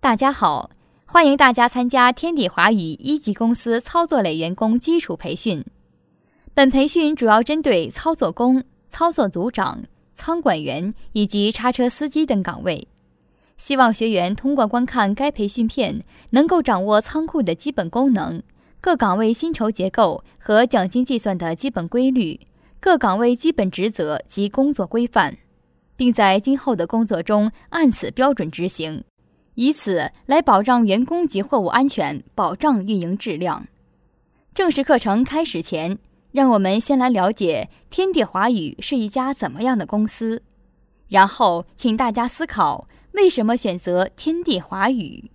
大家好，欢迎大家参加天地华语一级公司操作类员工基础培训。本培训主要针对操作工、操作组长、仓管员以及叉车司机等岗位。希望学员通过观看该培训片，能够掌握仓库的基本功能、各岗位薪酬结构和奖金计算的基本规律、各岗位基本职责及工作规范，并在今后的工作中按此标准执行，以此来保障员工及货物安全，保障运营质量。正式课程开始前，让我们先来了解天地华语是一家怎么样的公司，然后请大家思考为什么选择天地华语。